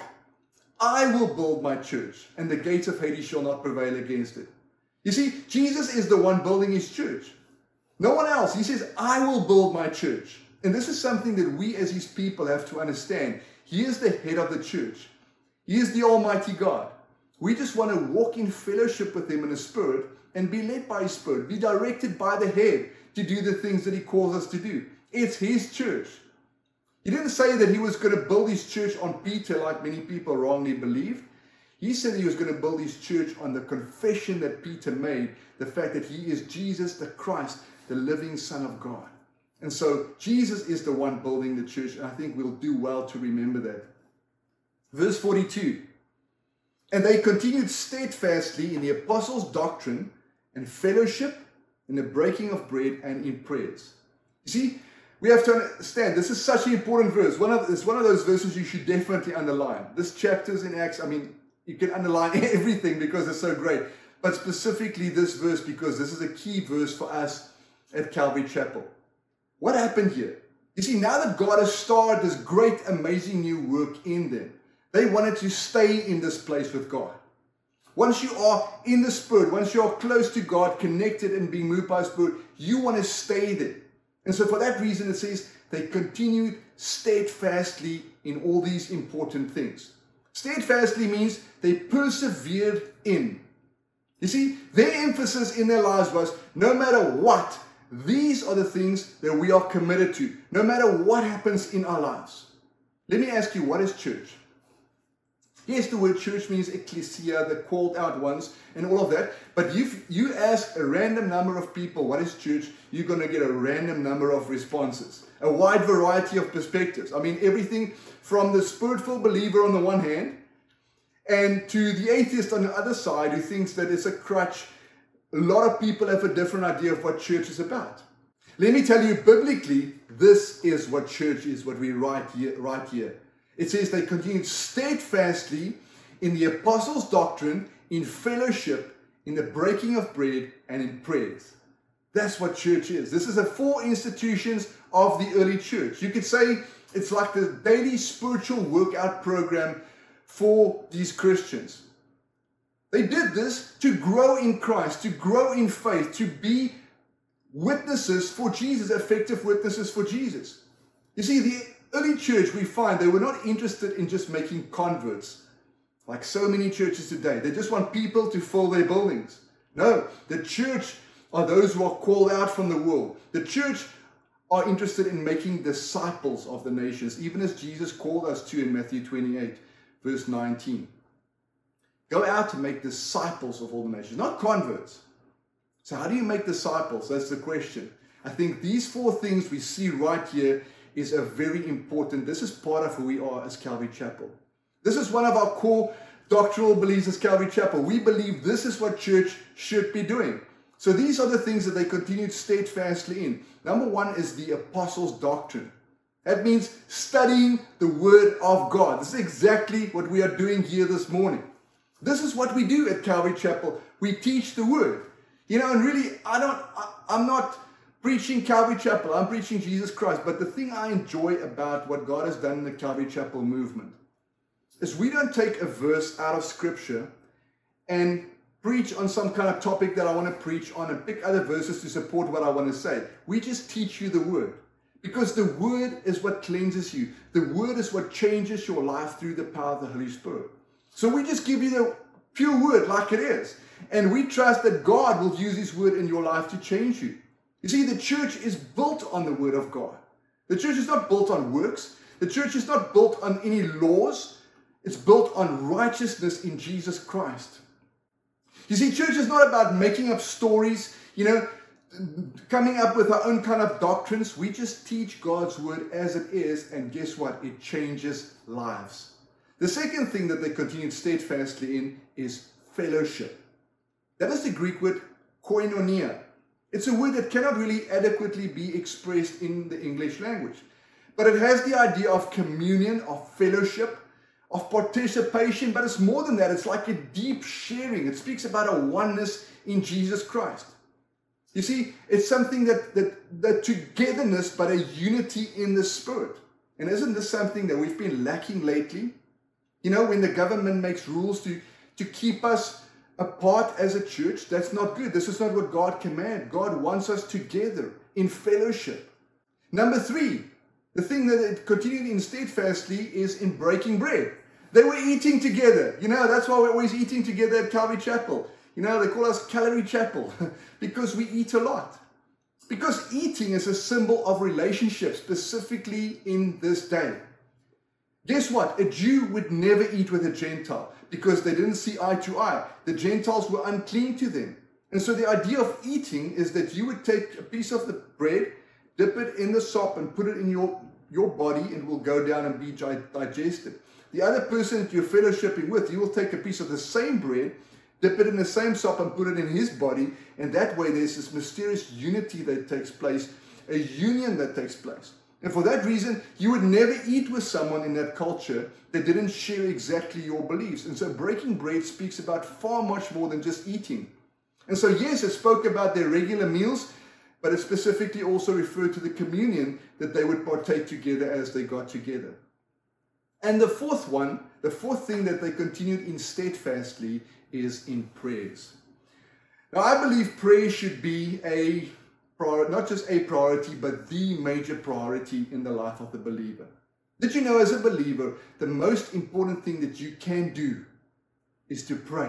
Speaker 1: I will build my church, and the gates of Hades shall not prevail against it. You see, Jesus is the one building his church. No one else. He says, I will build my church. And this is something that we as his people have to understand. He is the head of the church. He is the Almighty God. We just want to walk in fellowship with him in the Spirit and be led by his Spirit, be directed by the head to do the things that he calls us to do. It's his church. He didn't say that he was going to build his church on Peter like many people wrongly believed. He said he was going to build his church on the confession that Peter made, the fact that he is Jesus the Christ, the living Son of God. And so Jesus is the one building the church, and I think we'll do well to remember that. Verse 42. And they continued steadfastly in the apostles' doctrine and fellowship, in the breaking of bread and in prayers. You see, we have to understand, this is such an important verse. It's one of those verses you should definitely underline. This chapter's in Acts, I mean, you can underline everything because it's so great. But specifically this verse, because this is a key verse for us at Calvary Chapel. What happened here? You see, now that God has started this great, amazing new work in them, they wanted to stay in this place with God. Once you are in the Spirit, once you are close to God, connected and being moved by the Spirit, you want to stay there. And so for that reason, it says they continued steadfastly in all these important things. Steadfastly means they persevered in. You see, their emphasis in their lives was, no matter what, these are the things that we are committed to, no matter what happens in our lives. Let me ask you, what is church? Yes, the word church means ecclesia, the called out ones, and all of that. But if you ask a random number of people, what is church? You're going to get a random number of responses. A wide variety of perspectives. I mean, everything from the spirit-filled believer on the one hand, and to the atheist on the other side who thinks that it's a crutch. A lot of people have a different idea of what church is about. Let me tell you, biblically, this is what church is, what we write here. It says they continued steadfastly in the apostles' doctrine, in fellowship, in the breaking of bread, and in prayers. That's what church is. This is the 4 institutions of the early church. You could say it's like the daily spiritual workout program for these Christians. They did this to grow in Christ, to grow in faith, to be witnesses for Jesus, effective witnesses for Jesus. You see, the early church, we find they were not interested in just making converts, like so many churches today. They just want people to fill their buildings. No, the church are those who are called out from the world. The church are interested in making disciples of the nations, even as Jesus called us to in Matthew 28, verse 19. Go out to make disciples of all the nations, not converts. So how do you make disciples? That's the question. I think these 4 things we see right here is a very important, this is part of who we are as Calvary Chapel. This is one of our core doctrinal beliefs as Calvary Chapel. We believe this is what church should be doing. So these are the things that they continued steadfastly in. Number 1 is the apostles' doctrine. That means studying the Word of God. This is exactly what we are doing here this morning. This is what we do at Calvary Chapel. We teach the Word. You know, and really, I'm not preaching Calvary Chapel. I'm preaching Jesus Christ. But the thing I enjoy about what God has done in the Calvary Chapel movement is we don't take a verse out of Scripture and preach on some kind of topic that I want to preach on and pick other verses to support what I want to say. We just teach you the Word. Because the Word is what cleanses you. The Word is what changes your life through the power of the Holy Spirit. So we just give you the pure Word like it is. And we trust that God will use His Word in your life to change you. You see, the church is built on the Word of God. The church is not built on works. The church is not built on any laws. It's built on righteousness in Jesus Christ. You see, church is not about making up stories, coming up with our own kind of doctrines. We just teach God's Word as it is, and guess what? It changes lives. The second thing that they continued steadfastly in is fellowship. That is the Greek word koinonia. It's a word that cannot really adequately be expressed in the English language. But it has the idea of communion, of fellowship, of participation. But it's more than that. It's like a deep sharing. It speaks about a oneness in Jesus Christ. You see, it's something that togetherness, but a unity in the Spirit. And isn't this something that we've been lacking lately? You know, when the government makes rules to keep us apart as a church, that's not good. This is not what God commands. God wants us together in fellowship. Number 3, the thing that it continued in steadfastly is in breaking bread. They were eating together. That's why we're always eating together at Calvary Chapel. They call us Calorie Chapel because we eat a lot. Because eating is a symbol of relationship, specifically in this day. Guess what? A Jew would never eat with a Gentile because they didn't see eye to eye. The Gentiles were unclean to them. And so the idea of eating is that you would take a piece of the bread, dip it in the sop and put it in your body, and it will go down and be digested. The other person that you're fellowshipping with, you will take a piece of the same bread, dip it in the same sop and put it in his body, and that way there's this mysterious unity that takes place, a union that takes place. And for that reason, you would never eat with someone in that culture that didn't share exactly your beliefs. And so breaking bread speaks about far much more than just eating. And so yes, it spoke about their regular meals, but it specifically also referred to the communion that they would partake together as they got together. And the fourth thing that they continued in steadfastly is in prayers. Now, I believe prayer should be not just a priority, but the major priority in the life of the believer. Did you know, as a believer, the most important thing that you can do is to pray?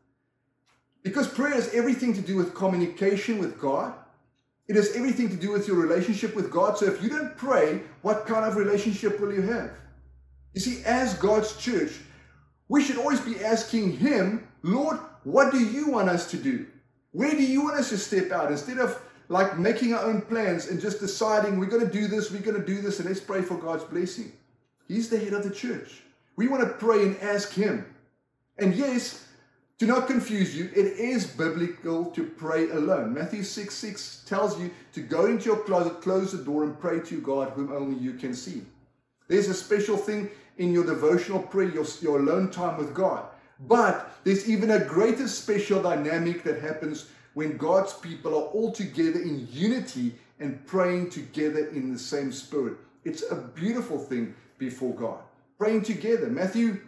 Speaker 1: Because prayer has everything to do with communication with God. It has everything to do with your relationship with God. So if you don't pray, what kind of relationship will you have? You see, as God's church, we should always be asking Him, Lord, what do you want us to do? Where do you want us to step out? Instead of like making our own plans and just deciding we're going to do this, and let's pray for God's blessing. He's the head of the church. We want to pray and ask Him. And yes, do not confuse you, it is biblical to pray alone. Matthew 6:6 tells you to go into your closet, close the door, and pray to God whom only you can see. There's a special thing in your devotional prayer, your alone time with God. But there's even a greater special dynamic that happens when God's people are all together in unity and praying together in the same spirit. It's a beautiful thing before God. Praying together. Matthew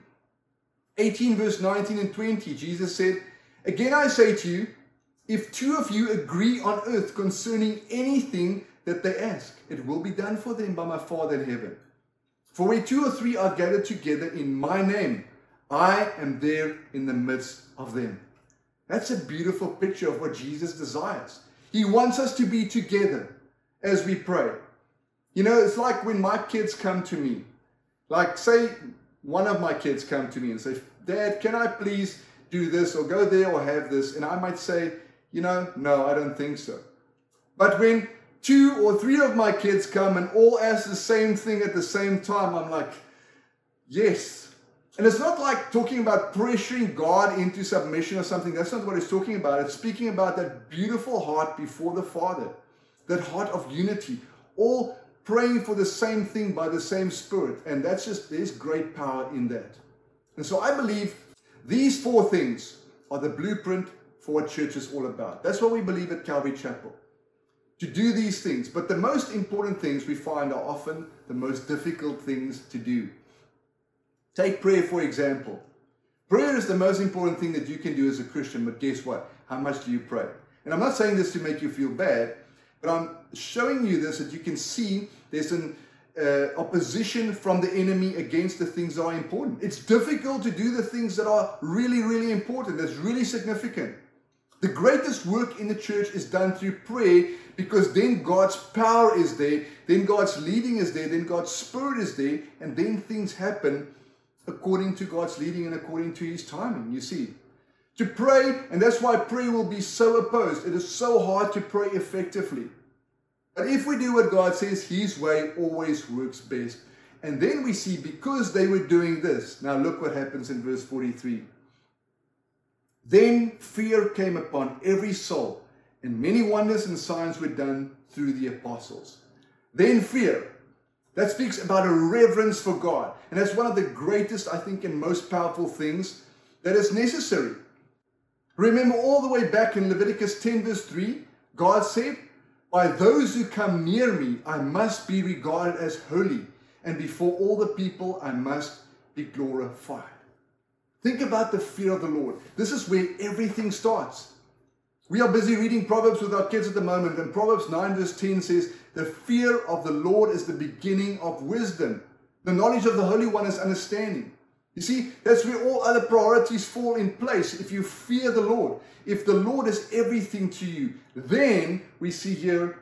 Speaker 1: 18 verse 19 and 20, Jesus said, "Again I say to you, if two of you agree on earth concerning anything that they ask, it will be done for them by my Father in heaven. For where two or three are gathered together in my name, I am there in the midst of them." That's a beautiful picture of what Jesus desires. He wants us to be together as we pray. You know, it's like when my kids come to me. Like, say, one of my kids come to me and say, "Dad, can I please do this or go there or have this?" And I might say, no, I don't think so. But when 2 or 3 of my kids come and all ask the same thing at the same time, I'm like, yes. And it's not like talking about pressuring God into submission or something. That's not what it's talking about. It's speaking about that beautiful heart before the Father, that heart of unity, all praying for the same thing by the same Spirit. And there's great power in that. And so I believe these 4 things are the blueprint for what church is all about. That's what we believe at Calvary Chapel. To do these things. But the most important things we find are often the most difficult things to do. Take prayer, for example. Prayer is the most important thing that you can do as a Christian, but guess what? How much do you pray? And I'm not saying this to make you feel bad, but I'm showing you this that you can see there's an opposition from the enemy against the things that are important. It's difficult to do the things that are really, really important, that's really significant. The greatest work in the church is done through prayer, because then God's power is there, then God's leading is there, then God's Spirit is there, and then things happen according to God's leading and according to His timing, you see. To pray, and that's why prayer will be so opposed. It is so hard to pray effectively. But if we do what God says, His way always works best. And then we see, because they were doing this, now look what happens in verse 43. Then fear came upon every soul, and many wonders and signs were done through the apostles. Then fear. That speaks about a reverence for God. And that's one of the greatest, I think, and most powerful things that is necessary. Remember all the way back in Leviticus 10 verse 3, God said, "By those who come near me, I must be regarded as holy, and before all the people I must be glorified." Think about the fear of the Lord. This is where everything starts. We are busy reading Proverbs with our kids at the moment, and Proverbs 9 verse 10 says, "The fear of the Lord is the beginning of wisdom. The knowledge of the Holy One is understanding." You see, that's where all other priorities fall in place. If you fear the Lord, if the Lord is everything to you, then we see here,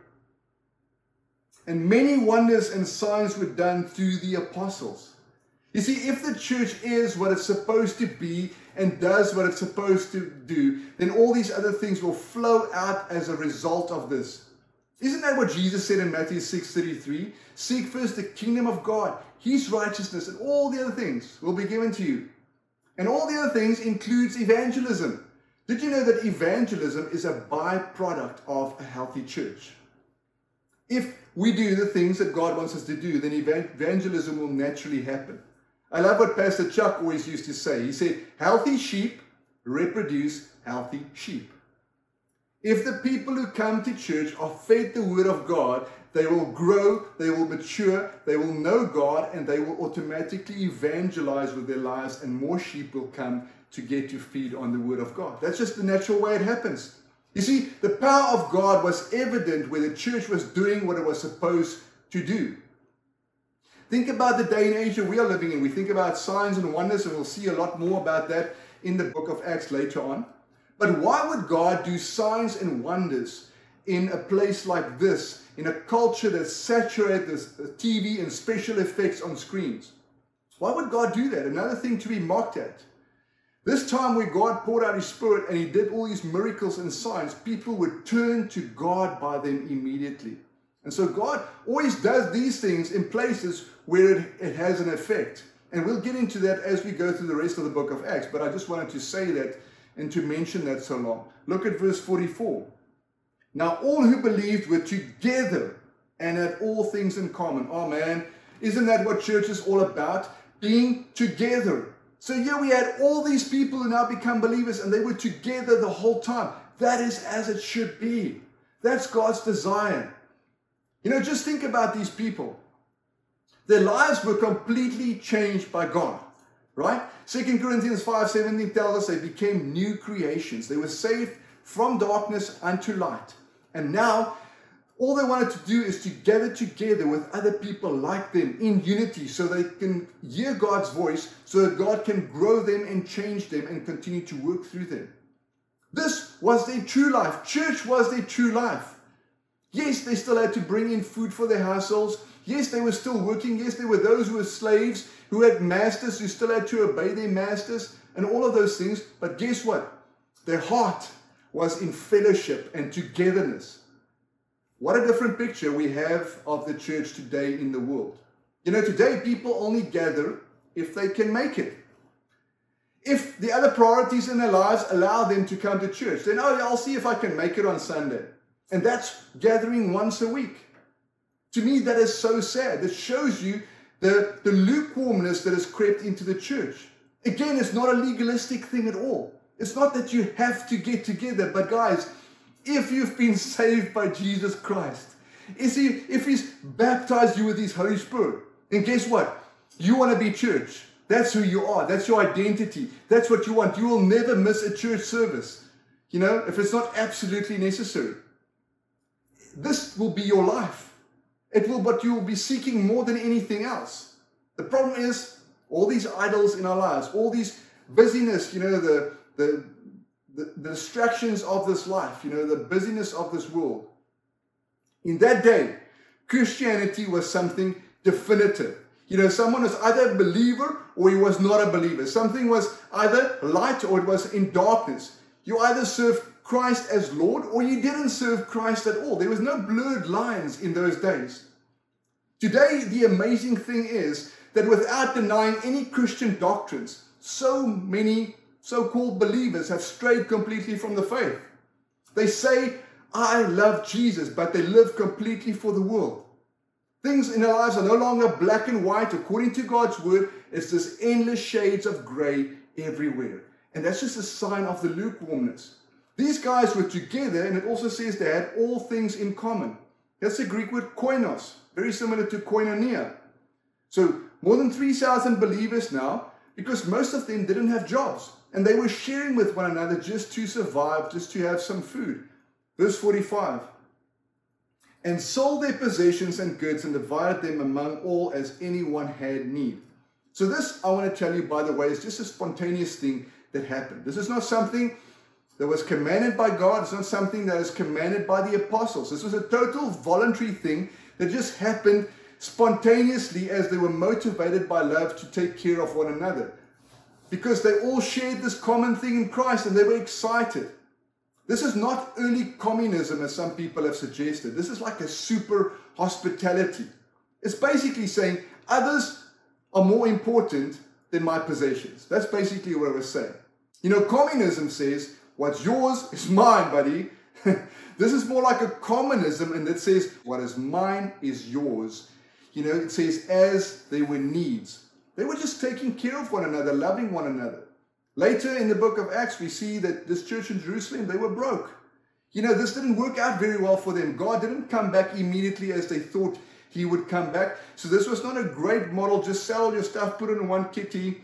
Speaker 1: "And many wonders and signs were done through the apostles." You see, if the church is what it's supposed to be and does what it's supposed to do, then all these other things will flow out as a result of this. Isn't that what Jesus said in Matthew 6:33? "Seek first the kingdom of God, His righteousness, and all the other things will be given to you." And all the other things includes evangelism. Did you know that evangelism is a byproduct of a healthy church? If we do the things that God wants us to do, then evangelism will naturally happen. I love what Pastor Chuck always used to say. He said, "Healthy sheep reproduce healthy sheep." If the people who come to church are fed the Word of God, they will grow, they will mature, they will know God, and they will automatically evangelize with their lives, and more sheep will come to get to feed on the Word of God. That's just the natural way it happens. You see, the power of God was evident where the church was doing what it was supposed to do. Think about the day and age that we are living in. We think about signs and wonders, and we'll see a lot more about that in the book of Acts later on. But why would God do signs and wonders in a place like this, in a culture that's saturated with TV and special effects on screens? Why would God do that? Another thing to be mocked at. This time where God poured out His Spirit and He did all these miracles and signs, people would turn to God by them immediately. And so God always does these things in places where it has an effect. And we'll get into that as we go through the rest of the book of Acts. But I just wanted to say that and to mention that so long. Look at verse 44. Now all who believed were together and had all things in common. Oh man, isn't that what church is all about? Being together. So here we had all these people who now become believers, and they were together the whole time. That is as it should be. That's God's desire. Just think about these people. Their lives were completely changed by God, right? 2 Corinthians 5:17 tells us they became new creations. They were saved from darkness unto light. And now, all they wanted to do is to gather together with other people like them in unity so they can hear God's voice, so that God can grow them and change them and continue to work through them. This was their true life. Church was their true life. Yes, they still had to bring in food for their households. Yes, they were still working. Yes, there were those who were slaves, who had masters, who still had to obey their masters, and all of those things. But guess what? Their heart was in fellowship and togetherness. What a different picture we have of the church today in the world. Today people only gather if they can make it. If the other priorities in their lives allow them to come to church, then, I'll see if I can make it on Sunday. And that's gathering once a week. To me, that is so sad. It shows you the lukewarmness that has crept into the church. Again, it's not a legalistic thing at all. It's not that you have to get together. But guys, if you've been saved by Jesus Christ, if He's baptized you with His Holy Spirit, then guess what? You want to be church. That's who you are. That's your identity. That's what you want. You will never miss a church service, if it's not absolutely necessary. This will be your life. But you will be seeking more than anything else. The problem is all these idols in our lives, all these busyness, the distractions of this life, the busyness of this world. In that day, Christianity was something definitive. Someone was either a believer or he was not a believer. Something was either light or it was in darkness. You either served Christ as Lord or you didn't serve Christ at all. There was no blurred lines in those days. Today, the amazing thing is that without denying any Christian doctrines, so many so-called believers have strayed completely from the faith. They say, I love Jesus, but they live completely for the world. Things in their lives are no longer black and white. According to God's word, it's this endless shades of gray everywhere. And that's just a sign of the lukewarmness. These guys were together, and it also says they had all things in common. That's the Greek word koinos, very similar to koinonia. So more than 3,000 believers now, because most of them didn't have jobs. And they were sharing with one another just to survive, just to have some food. Verse 45. And sold their possessions and goods and divided them among all as anyone had need. So this, I want to tell you, by the way, is just a spontaneous thing that happened. This is not something that was commanded by God. It's not something that is commanded by the apostles. This was a total voluntary thing that just happened spontaneously as they were motivated by love to take care of one another. Because they all shared this common thing in Christ and they were excited. This is not early communism as some people have suggested. This is like a super hospitality. It's basically saying others are more important than my possessions. That's basically what I was saying. Communism says what's yours is mine, buddy. This is more like a communism, and it says what is mine is yours. It says as there were needs. They were just taking care of one another, loving one another. Later in the book of Acts, we see that this church in Jerusalem, they were broke. This didn't work out very well for them. God didn't come back immediately as they thought He would come back. So this was not a great model. Just sell your stuff, put it in one kitty.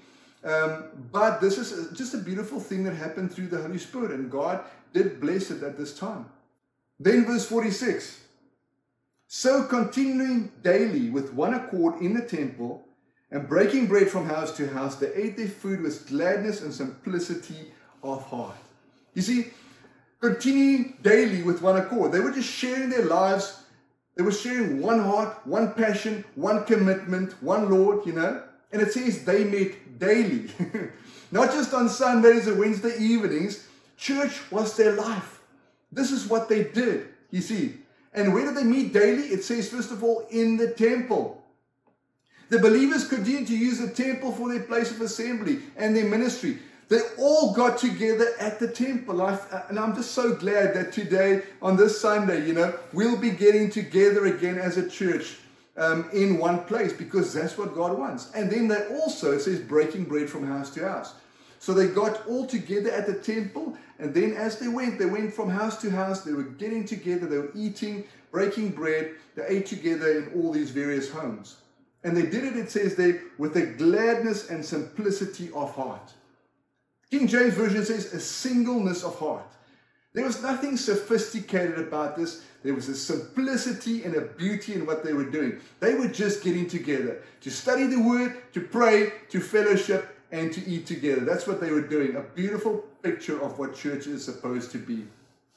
Speaker 1: But this is just a beautiful thing that happened through the Holy Spirit. And God did bless it at this time. Then verse 46. So continuing daily with one accord in the temple and breaking bread from house to house, they ate their food with gladness and simplicity of heart. You see, continuing daily with one accord. They were just sharing their lives. They were sharing one heart, one passion, one commitment, one Lord, And it says they met daily. Not just on Sundays or Wednesday evenings. Church was their life. This is what they did, you see. And where did they meet daily? It says, first of all, in the temple. The believers continued to use the temple for their place of assembly and their ministry. They all got together at the temple. And I'm just so glad that today, on this Sunday, we'll be getting together again as a church in one place, because that's what God wants. And then they also, it says, breaking bread from house to house. So they got all together at the temple, and then as they went from house to house. They were getting together, they were eating, breaking bread. They ate together in all these various homes. And they did it says there, with a gladness and simplicity of heart. King James Version says a singleness of heart. There was nothing sophisticated about this. There was a simplicity and a beauty in what they were doing. They were just getting together to study the word, to pray, to fellowship, and to eat together. That's what they were doing. A beautiful picture of what church is supposed to be.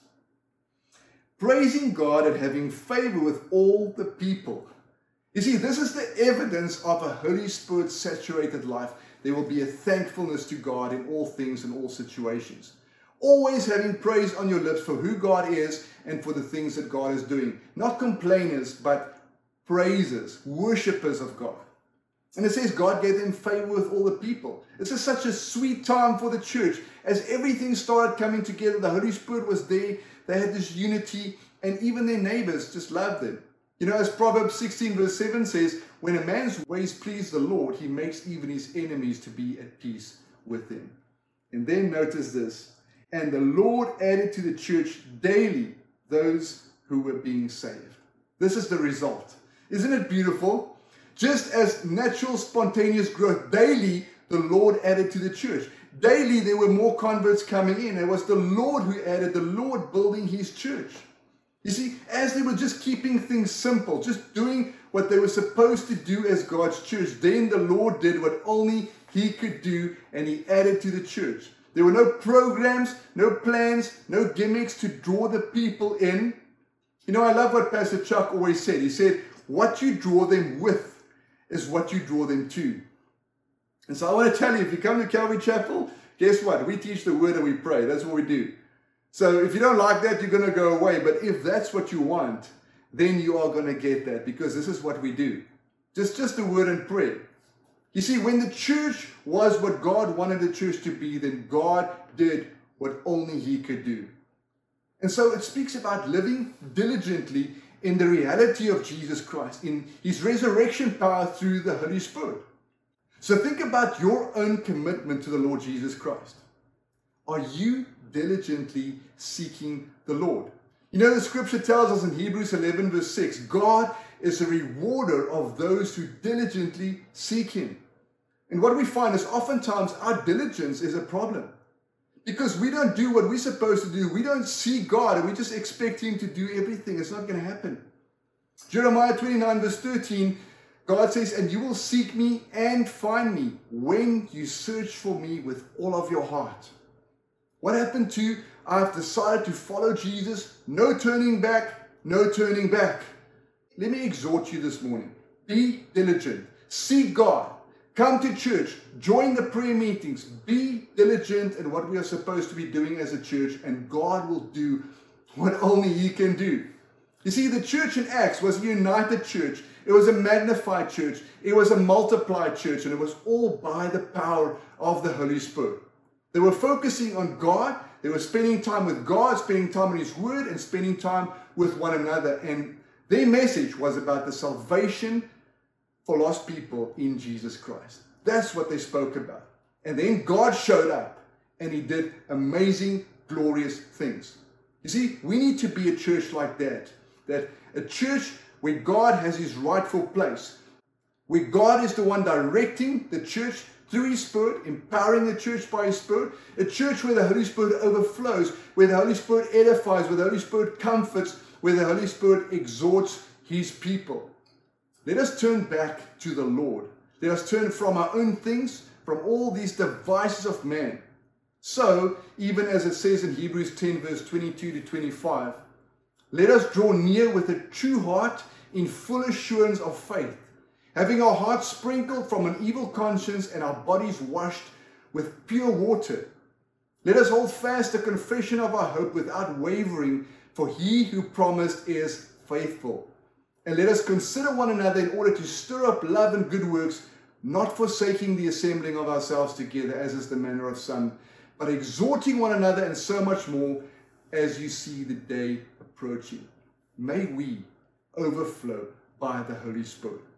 Speaker 1: Praising God and having favor with all the people. You see, this is the evidence of a Holy Spirit saturated life. There will be a thankfulness to God in all things and all situations. Always having praise on your lips for who God is and for the things that God is doing. Not complainers, but praisers, worshippers of God. And it says God gave them favor with all the people. This is such a sweet time for the church. As everything started coming together, the Holy Spirit was there. They had this unity, and even their neighbors just loved them. As Proverbs 16 verse 7 says, when a man's ways please the Lord, he makes even his enemies to be at peace with him. And then notice this. And the Lord added to the church daily those who were being saved. This is the result. Isn't it beautiful? Just as natural, spontaneous growth, daily the Lord added to the church. Daily there were more converts coming in. It was the Lord who added, the Lord building his church. You see, as they were just keeping things simple, just doing what they were supposed to do as God's church, then the Lord did what only he could do, and he added to the church. There were no programs, no plans, no gimmicks to draw the people in. I love what Pastor Chuck always said. He said, what you draw them with is what you draw them to. And so I want to tell you, if you come to Calvary Chapel, guess what? We teach the word and we pray. That's what we do. So if you don't like that, you're going to go away. But if that's what you want, then you are going to get that, because this is what we do. Just the word and prayer. You see, when the church was what God wanted the church to be, then God did what only he could do. And so it speaks about living diligently in the reality of Jesus Christ, in his resurrection power through the Holy Spirit. So think about your own commitment to the Lord Jesus Christ. Are you diligently seeking the Lord? The scripture tells us in Hebrews 11 verse 6, God is a rewarder of those who diligently seek him. And what we find is oftentimes our diligence is a problem, because we don't do what we're supposed to do. We don't see God, and we just expect him to do everything. It's not going to happen. Jeremiah 29 verse 13, God says, and you will seek me and find me when you search for me with all of your heart. What happened to, I've decided to follow Jesus, no turning back, no turning back. Let me exhort you this morning. Be diligent. Seek God. Come to church. Join the prayer meetings. Be diligent in what we are supposed to be doing as a church, and God will do what only he can do. You see, the church in Acts was a united church. It was a magnified church. It was a multiplied church, and it was all by the power of the Holy Spirit. They were focusing on God. They were spending time with God, spending time in his word, and spending time with one another. And their message was about the salvation for lost people in Jesus Christ. That's what they spoke about. And then God showed up, and he did amazing, glorious things. You see, we need to be a church like that. That a church where God has his rightful place. Where God is the one directing the church through his Spirit, empowering the church by his Spirit. A church where the Holy Spirit overflows, where the Holy Spirit edifies, where the Holy Spirit comforts, where the Holy Spirit exhorts His people. Let us turn back to the Lord. Let us turn from our own things, from all these devices of man. So, even as it says in Hebrews 10 verse 22 to 25, let us draw near with a true heart in full assurance of faith, having our hearts sprinkled from an evil conscience and our bodies washed with pure water. Let us hold fast the confession of our hope without wavering, for he who promised is faithful. And let us consider one another in order to stir up love and good works, not forsaking the assembling of ourselves together, as is the manner of some, but exhorting one another, and so much more as you see the day approaching. May we overflow by the Holy Spirit.